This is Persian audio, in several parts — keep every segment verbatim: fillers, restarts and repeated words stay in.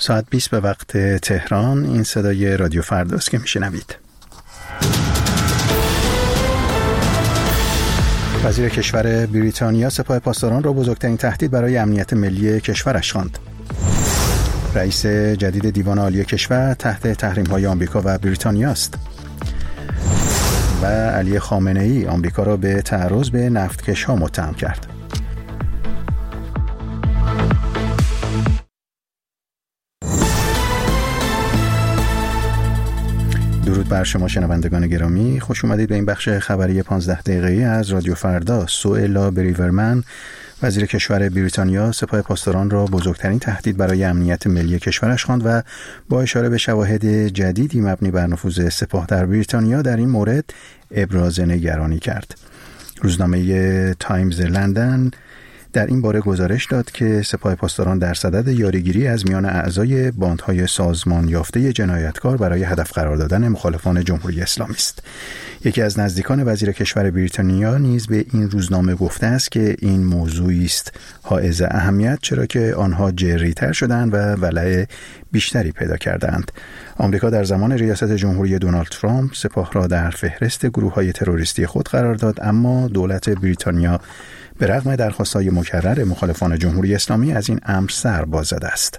ساعت بیست به وقت تهران. این صدای رادیو فرداست که میشنوید. وزیر کشور بریتانیا سپاه پاسداران را بزرگترین تهدید برای امنیت ملی کشورش خواند. رئیس جدید دیوان عالی کشور تحت تحریم‌های آمریکا و بریتانیا است. و علی خامنه‌ای آمریکا را به تعرض به نفتکش‌ها متهم کرد. درود بر شما شنوندگان گرامی، خوش اومدید به این بخش خبری پانزده دقیقه‌ای از رادیو فردا. سوئلا بریورمن وزیر کشور بریتانیا سپاه پاسداران را بزرگترین تهدید برای امنیت ملی کشورش خواند و با اشاره به شواهد جدیدی مبنی بر نفوذ سپاه در بریتانیا در این مورد ابراز نگرانی کرد. روزنامه تایمز لندن در این باره گزارش داد که سپاه پاسداران در صدد یاریگیری از میان اعضای باندهای سازمان یافته جنایتکار برای هدف قرار دادن مخالفان جمهوری اسلامی است. یکی از نزدیکان وزیر کشور بریتانیا نیز به این روزنامه گفته است که این موضوعی است حائز اهمیت، چرا که آنها جری‌تر شدند و ولع بیشتری پیدا کردند. آمریکا در زمان ریاست جمهوری دونالد ترامپ سپاه را در فهرست گروه‌های تروریستی خود قرار داد، اما دولت بریتانیا به رغم درخواست‌های مکرر مخالفان جمهوری اسلامی از این امر سر باز زده است.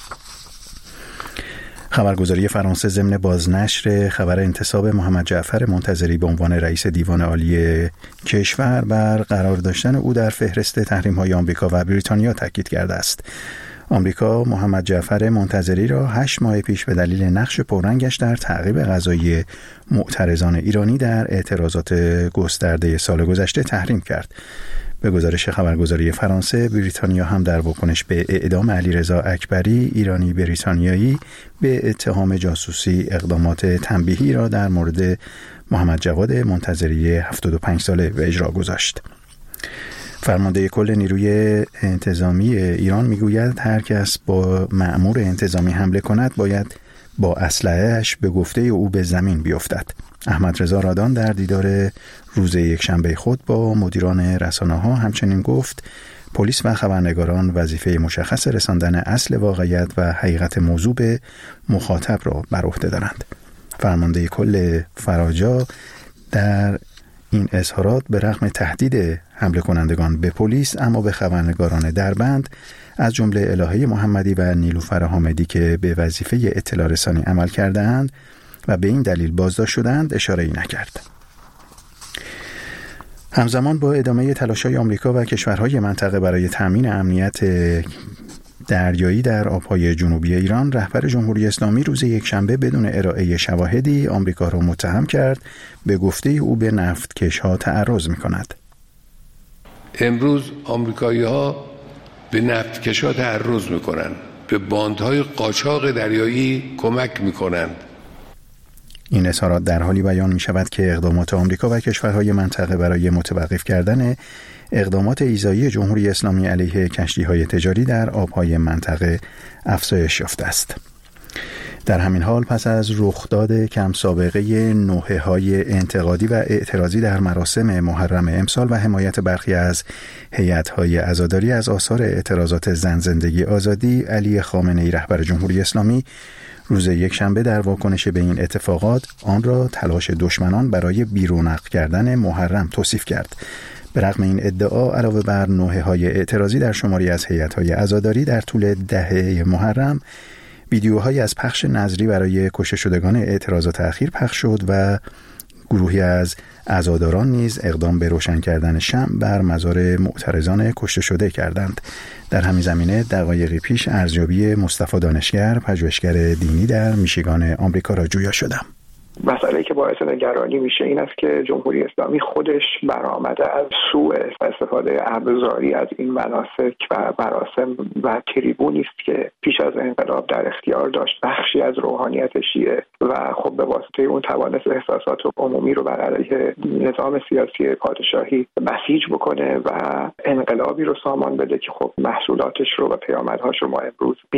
خبرگزاری فرانسه ضمن بازنشر خبر انتصاب محمد جعفر منتظری به عنوان رئیس دیوان عالی کشور بر قرار داشتن او در فهرست تحریم‌های آمریکا و بریتانیا تاکید کرده است. آمریکا محمد جعفر منتظری را هشت ماه پیش به دلیل نقش پررنگش در تعقیب قضایی معترضان ایرانی در اعتراضات گسترده سال گذشته تحریم کرد. به گزارش خبرگزاری فرانسه، بریتانیا هم در واکنش به اعدام علیرضا اکبری، ایرانی بریتانیایی، به اتهام جاسوسی اقدامات تنبیهی را در مورد محمد جواد منتظری هفتاد و پنج ساله به اجرا گذاشت. فرمانده کل نیروی انتظامی ایران میگوید هر کس با مأمور انتظامی حمله کند باید با اسلحه‌اش به گفته او به زمین بیفتد. احمد رضا رادان در دیدار روز یکشنبه خود با مدیران رسانه‌ها همچنین گفت پلیس و خبرنگاران وظیفه مشخص رساندن اصل واقعیت و حقیقت موضوع به مخاطب را بر عهده دارند. فرمانده کل فراجا در این اظهارات به رغم تهدید حمله کنندگان به پلیس اما به خبرنگاران دربند از جمله الهه محمدی و نیلوفر حامدی که به وظیفه اطلاع رسانی عمل کرده‌اند و به این دلیل بازداشت شدند اشاره‌ای نکرد. همزمان با ادامه تلاش‌های آمریکا و کشورهای منطقه برای تأمین امنیت دریایی در آبهای جنوبی ایران، رهبر جمهوری اسلامی روز یکشنبه بدون ارائه شواهدی آمریکا را متهم کرد به گفته او به نفتکش‌ها تعرض می‌کند. امروز آمریکایی‌ها به نفتکش‌ها تعرض می‌کنند، به باندهای قاچاق دریایی کمک می‌کنند. این اظهارات در حالی بیان می شود که اقدامات آمریکا و کشورهای منطقه برای متوقف کردن اقدامات ایذایی جمهوری اسلامی علیه کشتی‌های تجاری در آبهای منطقه افزایش یافته است. در همین حال پس از رخداد کم سابقه نوحه‌های انتقادی و اعتراضی در مراسم محرم امسال و حمایت برخی از هیئت‌های عزاداری از آثار اعتراضات زن زندگی آزادی، علی خامنه‌ای رهبر جمهوری اسلامی روز یکشنبه در واکنش به این اتفاقات آن را تلاش دشمنان برای بیرونق کردن محرم توصیف کرد. به رغم این ادعا، علاوه بر نوحه‌های اعتراضی در شماری از هیئت‌های عزاداری در طول دهه محرم، ویدیوهایی از پخش نذری برای کشته شدگان اعتراضات اخیر پخش شد و گروهی از عزاداران نیز اقدام به روشن کردن شمع بر مزار معترضان کشته شده کردند. در همین زمینه دقایقی پیش ارزیابی مصطفی دانشگر، پژوهشگر دینی در میشیگان آمریکا را جویا شدم. مسئله که باعث نگرانی میشه این است که جمهوری اسلامی خودش برآمده از سوء استفاده ابزاری از این مناسک و مراسم و تریبونی است که پیش از انقلاب در اختیار داشت بخشی از روحانیت شیعه و خب به واسطه اون توانست احساسات عمومی رو بر علیه نظام سیاسی پادشاهی بسیج بکنه و انقلابی رو سامان بده که خب محصولاتش رو و پیامدهاش رو ما امروز میبینیم.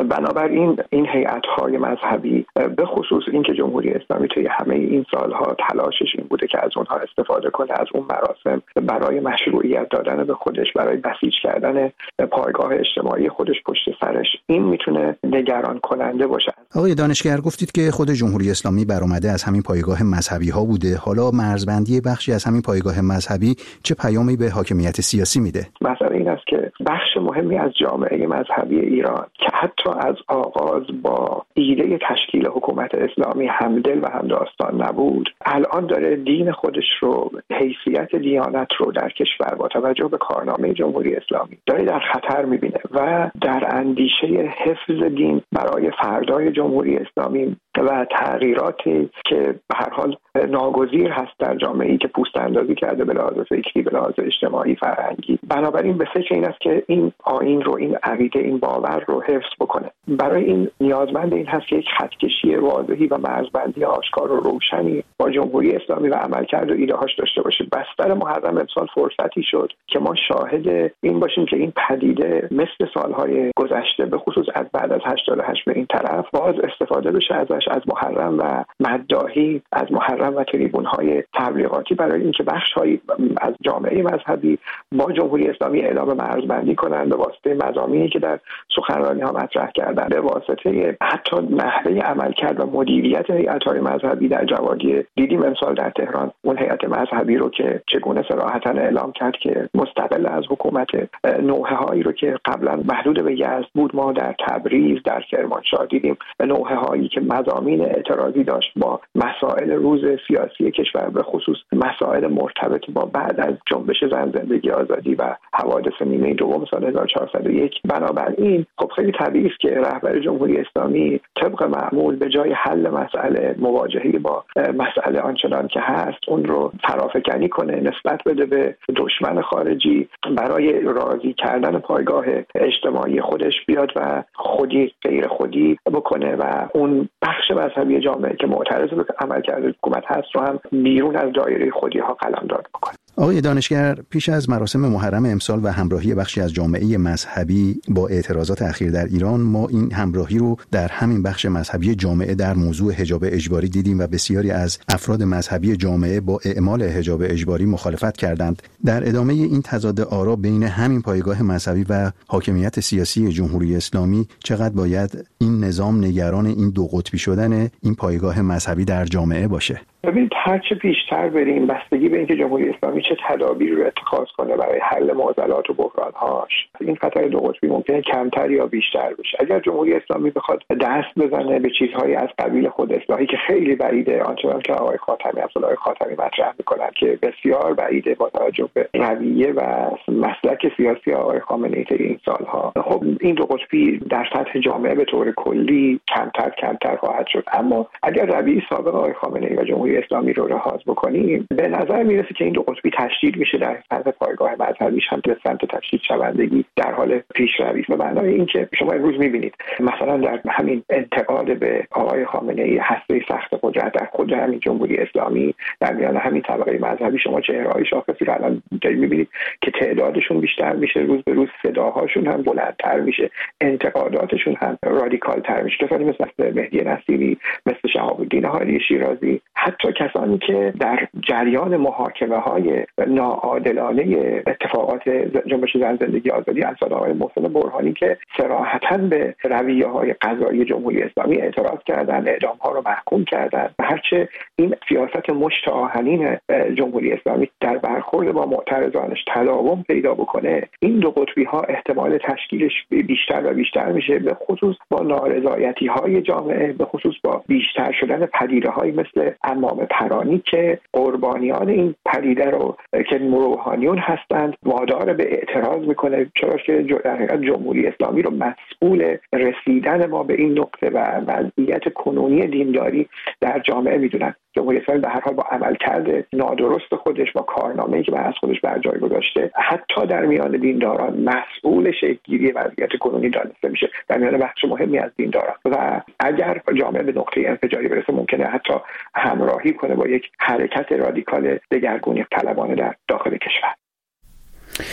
بنابراین این هیئت‌های مذهبی به خصوص اینکه جمهوری اسلامی توی همه این سالها تلاشش این بوده که از اونها استفاده کنه، از اون مراسم برای مشروعیت دادن به خودش، برای بسیج کردن پایگاه اجتماعی خودش پشت سرش، این میتونه نگران کننده باشه. آقای دانشگر، گفتید که خود جمهوری اسلامی برآمده از همین پایگاه مذهبی ها بوده. حالا مرزبندی بخشی از همین پایگاه مذهبی چه پیامی به حاکمیت سیاسی میده؟ مثلا این است که بخش مهمی از جامعه مذهبی ایران که حتی از آغاز با ایده تشکیل حکومت اسلامی همدل و همداستان نبود، الان داره دین خودش رو، حیثیت دیانت رو در کشور با توجه به کارنامه جمهوری اسلامی داره در خطر میبینه و در اندیشه حفظ دین برای فردای جمهوری اسلامی و تغییراتی که به هر حال ناگزیر هست در جامعه‌ای که پوست اندازی کرده به لحاظ فکری، به لحاظ اجتماعی، فرهنگی. بنابراین به فکر این است که این آیین رو، این عقیده، این باور رو حفظ بکنه. برای این نیازمند این هست که یک خطکشی واضحی و مرزبندی آشکار و روشنی با جمهوری اسلامی و عملکرد و ایده‌هاش داشته باشه. بستر محرم امسال فرصتی شد که ما شاهد این باشیم که این پدیده مثل سالهای گذشته، به خصوص از بعد از هشتاد و هشت به این طرف، باز استفاده بشه ازش، از محرم و مداحی، از محرم و تریبون‌های تبلیغاتی، برای اینکه بخش‌هایی از جامعه مذهبی با جمهوری اسلامی اعلام مرزبندی کنند به واسطه مضامینی که در سخنرانی‌ها مطرح کردند، به واسطه حتی نحوه عملکرد و مدیریت هیئت‌های مذهبی در جوادیه. دیدیم امسال در تهران اون هیئت مذهبی رو که چگونه صراحتاً اعلام کرد که مستقل از حکومت، نوحه‌هایی رو که قبلا محدود به یزد بود ما در تبریز، در کرمانشاه دیدیم، نوحه‌هایی که مضامین اعتراضی داشت با مسائل روز سیاسی کشور، به خصوص مسائل مرتبط با بعد از جنبش زن، زندگی، آزادی و حوادث نیمه دوم سال هزار و چهارصد و یک. بنابراین خب خیلی طبیعی است که رهبر جمهوری اسلامی طبق معمول به جای حل مسئله، مواجهه با مسئله آنچنان که هست، اون رو فرافکنی کنه، نسبت بده به دشمن خارجی، برای راضی کردن پایگاه اجتماعی خودش بیاد و خودی غیر خودی بکنه و اون بخش مذهبی جامعه که معترض به عملکرد حکومت هست رو هم بیرون از دایره خودی ها قلمداد بکنه. آقای دانشگر، پیش از مراسم محرم امسال و همراهی بخشی از جامعه مذهبی با اعتراضات اخیر در ایران، ما این همراهی رو در همین بخش مذهبی جامعه در موضوع حجاب اجباری دیدیم و بسیاری از افراد مذهبی جامعه با اعمال حجاب اجباری مخالفت کردند. در ادامه این تضاد آرا بین همین پایگاه مذهبی و حاکمیت سیاسی جمهوری اسلامی، چقدر باید این نظام نگران این دو قطبی شدن این پایگاه مذهبی در جامعه باشه؟ ببینید، هرچه بیشتر بریم بستگی به اینکه جمهوری اسلامی چه تدابیری رو اتخاذ کنه برای حل معضلات و بحران‌هاش، این خطر دو قطبی ممکنه کمتر یا بیشتر بشه. اگر جمهوری اسلامی بخواد دست بزنه به چیزهایی از قبیل خود اصلاحی که خیلی بعیده، آنچنان که آقای خاتمی، عبدالله خاتمی مطرح می‌کنن که بسیار بعیده با توجه به رویه و مسلک سیاسی آقای خامنه‌ای طی این سالها، خب این دو قطبی در سطح جامعه به طور کلی کمتر کمتر خواهد شد. اما اگر رویه سابق آقای خامنه‌ای و جمهوری اسلامی رو لحاظ بکنیم، به نظر میرسه که این دو قطبی تشدید میشه، در سطح پایگاه مذهبیش هم به سمت تشدید شوندگی در حال پیشروی است. به معنای اینکه شما امروز میبینید مثلا در همین انتقاد به آقای خامنه‌ای، هسته سخت قدرت در خود همین جمهوری اسلامی، در میان همین طبقه مذهبی شما چهره‌های شاخصی رو الان میبینید که تعدادشون بیشتر میشه، روز به روز صداهاشون هم بلندتر میشه، انتقاداتشون هم رادیکال‌تر میشه. کسانی مثل مهدی نصیری، مثل شهاب الدین هادی شیرازی، حتی کسانی که در جریان محاکمه‌های ناعادلانه اتفاقات جنبش زن، زندگی، آزادی امثال آقای محسن برهانی که صراحتاً به رویه‌های قضایی جمهوری اسلامی اعتراض کردند، اعدام‌ها رو محکوم کردند. هرچه این سیاست مشت آهنین جمهوری اسلامی در برخورد با معترضانش تداوم پیدا بکنه، این دو قطبی‌ها احتمال تشکیلش بیشتر و بیشتر میشه، به خصوص با نارضایتی‌های جامعه، به خصوص با بیشتر شدن پدیده‌هایی مثل امام پرانی که قربانیان این پدیده رو که روحانیون هستند وادار به اعتراض میکنه، چرا که در حقیقت جمهوری اسلامی رو مسئول رسیدن ما به این نقطه و وضعیت کنونی دینداری در جامعه میدونن. جمهوری اسلامی به هر حال با عملکرد نادرست خودش، با کارنامه‌ای که از خودش بر جای گذاشته، حتی در میان دینداران مسئول شکل‌گیری وضعیت کنونی دانسته میشه، در میان بخش مهمی از دینداران. و اگر جامعه به نقطه انفجاری برسه، ممکنه حتی همراهی کنه با یک حرکت رادیکال دگرگونی طلبانه در داخل کشور.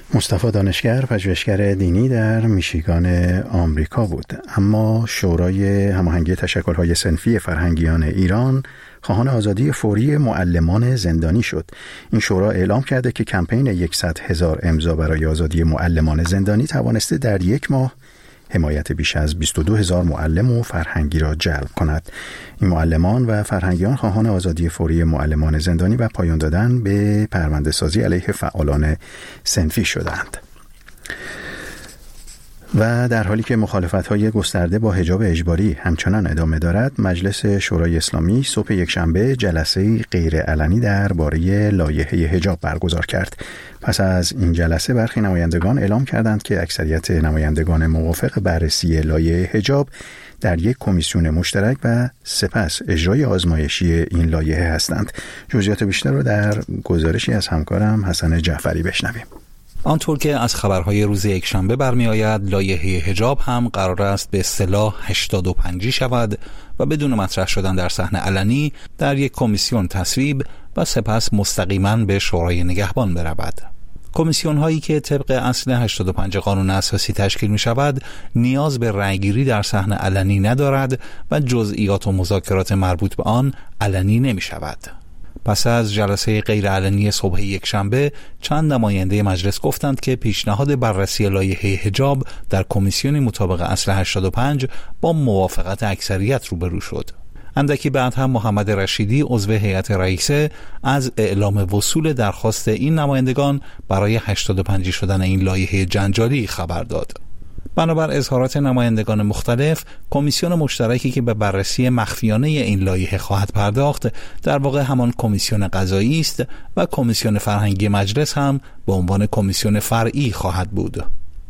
مصطفی دانشگر پژوهشگر دینی در میشیگان آمریکا بود. اما شورای هماهنگی تشکل‌های صنفی فرهنگیان ایران خواهان آزادی فوری معلمان زندانی شد. این شورا اعلام کرده که کمپین صد هزار امضا برای آزادی معلمان زندانی توانسته در یک ماه حمایت بیش از بیست و دو هزار معلم و فرهنگی را جلب کند. این معلمان و فرهنگیان خواهان آزادی فوری معلمان زندانی و پایان دادن به پرونده سازی علیه فعالان صنفی شدند. و در حالی که مخالفت‌های گسترده با حجاب اجباری همچنان ادامه دارد، مجلس شورای اسلامی صبح یکشنبه جلسه غیرعلنی درباره لایحه حجاب برگزار کرد. پس از این جلسه برخی نمایندگان اعلام کردند که اکثریت نمایندگان موافق بررسی لایحه حجاب در یک کمیسیون مشترک و سپس اجرای آزمایشی این لایحه هستند. جزئیات بیشتر رو در گزارشی از همکارم حسن جعفری بشنویم. آنطور که از خبرهای روز یکشنبه برمی آید، لایحه حجاب هم قرار است به اصطلاح هشتاد و پنج شود و بدون مطرح شدن در صحنه علنی در یک کمیسیون تصویب و سپس مستقیما به شورای نگهبان برود. کمیسیون هایی که طبق اصل هشتاد و پنج قانون اساسی تشکیل می شود نیاز به رأیگیری در صحنه علنی ندارد و جزئیات و مذاکرات مربوط به آن علنی نمی شود. پس از جلسه غیرعلنی صبح یکشنبه، چند نماینده مجلس گفتند که پیشنهاد بررسی لایحه حجاب در کمیسیون مطابق اصل هشتاد و پنج با موافقت اکثریت روبرو شد. اندکی بعد هم محمد رشیدی عضو هیئت رئیسه از اعلام وصول درخواست این نمایندگان برای هشتاد و پنج شدن این لایحه جنجالی خبر داد. بنابر اظهارات نمایندگان مختلف، کمیسیون مشترکی که به بررسی مخفیانه این لایحه خواهد پرداخت در واقع همان کمیسیون قضایی است و کمیسیون فرهنگی مجلس هم به عنوان کمیسیون فرعی خواهد بود.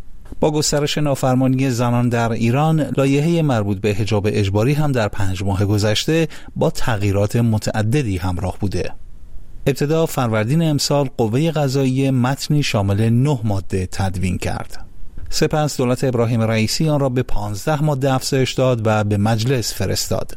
با گسترش نافرمانی زنان در ایران، لایحه مربوط به حجاب اجباری هم در پنج ماه گذشته با تغییرات متعددی همراه بوده. ابتدا فروردین امسال قوه قضاییه متنی شامل نه ماده تدوین کرد. سپس دولت ابراهیم رئیسی آن را به پانزده ماده افزایش داد و به مجلس فرستاد.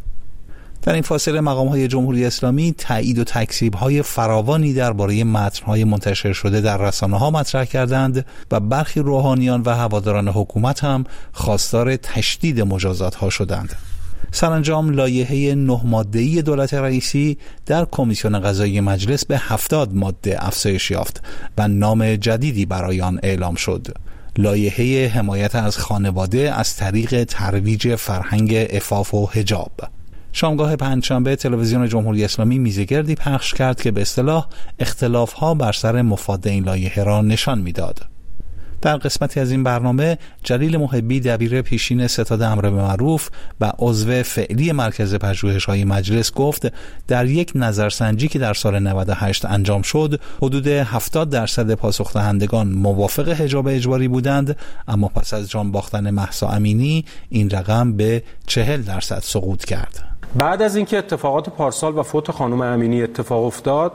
در این فاصله مقام‌های جمهوری اسلامی تایید و تکذیب‌های فراوانی درباره متن‌های منتشر شده در رسانه‌ها مطرح کردند و برخی روحانیان و هواداران حکومت هم خواستار تشدید مجازات‌ها شدند. سرانجام لایحه نه ماده‌ای دولت رئیسی در کمیسیون قضایی مجلس به هفتاد ماده افزایش یافت و نام جدیدی برای آن اعلام شد: لایحه حمایت از خانواده از طریق ترویج فرهنگ عفاف و حجاب. شامگاه پنجشنبه تلویزیون جمهوری اسلامی میزگردی پخش کرد که به اصطلاح اختلاف‌ها بر سر مفاد این لایحه را نشان می‌داد. در قسمتی از این برنامه جلیل محبی دبیر پیشین ستاد امر به معروف و عضو فعلی مرکز پژوهش‌های مجلس گفت در یک نظرسنجی که در سال نود و هشت انجام شد حدود هفتاد درصد پاسخ دهندگان موافق حجاب اجباری بودند، اما پس از جان باختن مهسا امینی این رقم به چهل درصد سقوط کرد. بعد از اینکه اتفاقات پارسال و فوت خانم امینی اتفاق افتاد،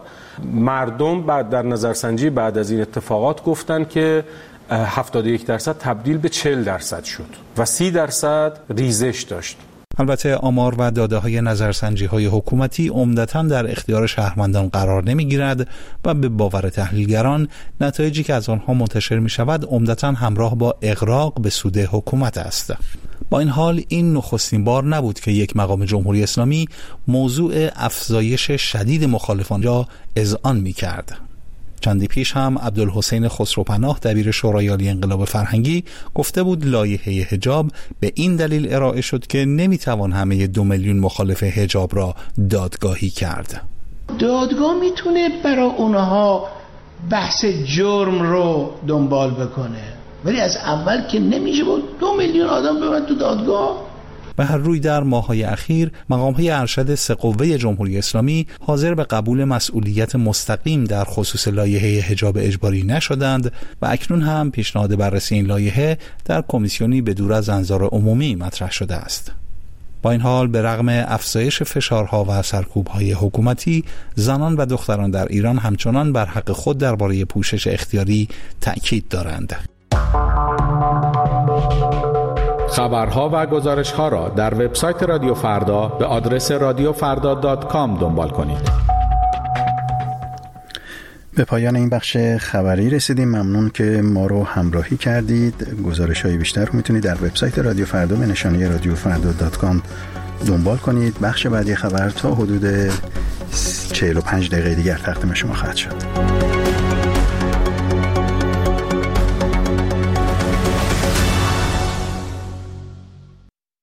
مردم بعد در نظرسنجی بعد از این اتفاقات گفتن که هفتاد و یک درصد تبدیل به چهل درصد شد و سی درصد ریزش داشت. البته آمار و داده های نظرسنجی های حکومتی عمدتاً در اختیار شهروندان قرار نمی گیرد و به باور تحلیلگران نتایجی که از آنها منتشر می شود عمدتاً همراه با اغراق به سود حکومت است. با این حال این نخستین بار نبود که یک مقام جمهوری اسلامی موضوع افزایش شدید مخالفان را اذعان می کرد. چندی پیش هم عبدالحسین خسروپناه دبیر شورای عالی انقلاب فرهنگی گفته بود لایحه حجاب به این دلیل ارائه شد که نمیتوان همه دو میلیون مخالف حجاب را دادگاهی کرد. دادگاه میتونه برای اونها بحث جرم رو دنبال بکنه، ولی از اول که نمیشه بود دو میلیون آدم ببرن تو دادگاه. به هر روی در ماه‌های اخیر مقام‌های ارشد سه قوه جمهوری اسلامی حاضر به قبول مسئولیت مستقیم در خصوص لایحه حجاب اجباری نشدند و اکنون هم پیشنهاد بررسی این لایحه در کمیسیونی به دور از انظار عمومی مطرح شده است. با این حال به رغم افزایش فشارها و سرکوب‌های حکومتی، زنان و دختران در ایران همچنان بر حق خود درباره پوشش اختیاری تأکید دارند. خبرها و گزارش‌ها را در وبسایت رادیو فردا به آدرس رادیو فردا دات کام دنبال کنید. به پایان این بخش خبری رسیدیم. ممنون که ما رو همراهی کردید. گزارش‌های بیشتر رو میتونید در وبسایت رادیو فردا به نشانی رادیو فردا دات کام دنبال کنید. بخش بعدی خبر تا حدود چهل و پنج دقیقه دیگر تقدیم شما خواهد شد.